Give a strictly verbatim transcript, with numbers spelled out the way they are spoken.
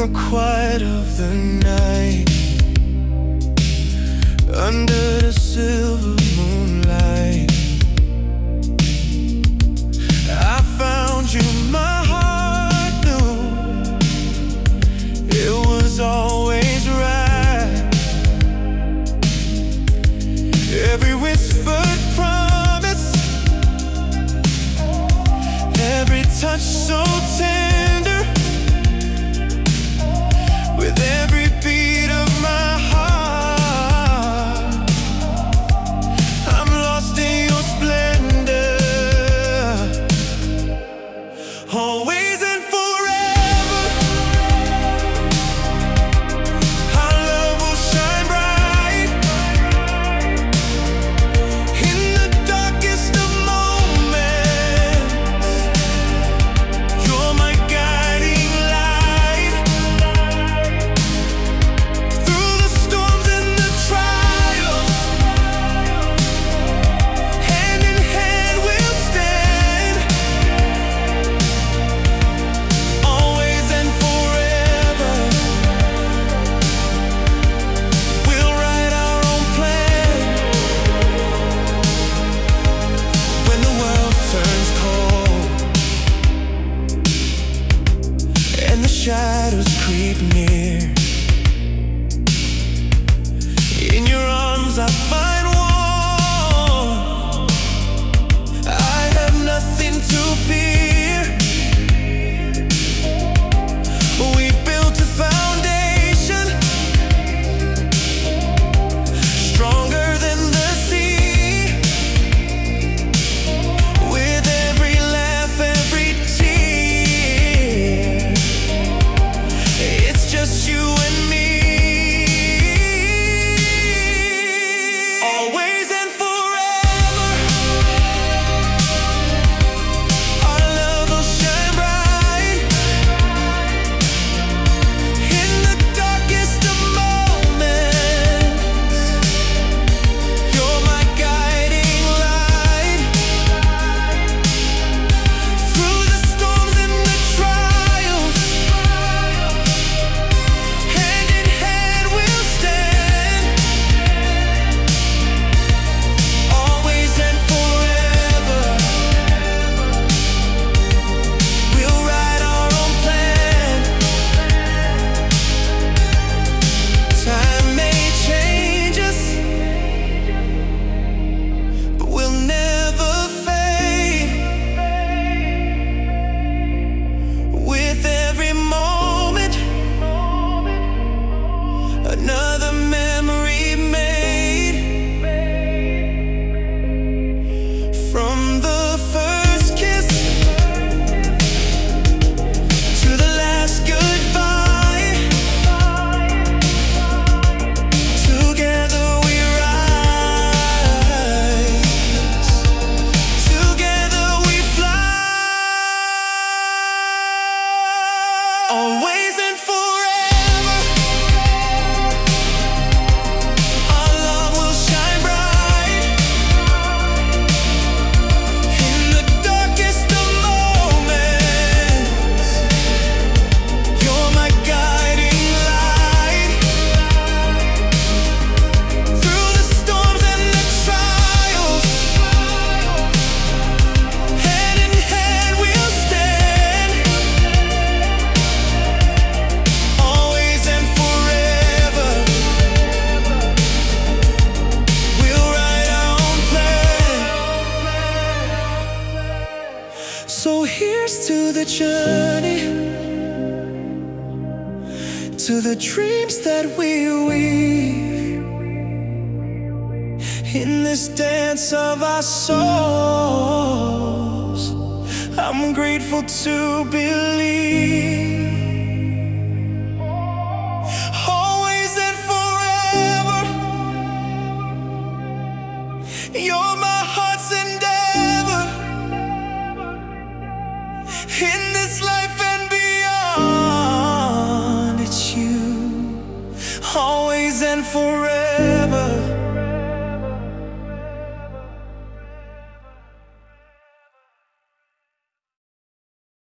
the quiet of the night, under the silver moonlight, I found you. My heart knew it was always right. Every whispered promise, every touch so tender, with every beat of my heart, I'm lost in your splendor. Always and forever, our love will shine bright. In the darkest of moments, you're my guiding light. Through the storms and the trials, hand in hand we'll stand. Always and forever, we'll write our own plan. When the world turns cold and the shadows creep near, in your arms I find warmth. I have nothing to fear. We've built a foundation stronger than the sea. With every laugh, every tear, it's just you and me. Always and forever, our love will shine bright. In the darkest of moments, you're my guiding light. Through the storms and the trials, hand in hand we'll stand. Always and forever, we'll write our own plan. Time may change us, but we'll never fade. With every moment, another memory made. From the first kiss to the last goodbye, together we rise, together we fly. Always and forever, our love will shine bright. In the darkest of moments, you're my guiding light. Through the storms and the trials, hand in hand we'll stand. Always and forever, we'll write our own plan. So here's to the journey, to the dreams that we weave, in this dance of our souls. I'm grateful to believe. Always and forever, you're my heart's endeavor. In this life and beyond, it's you. Always and forever.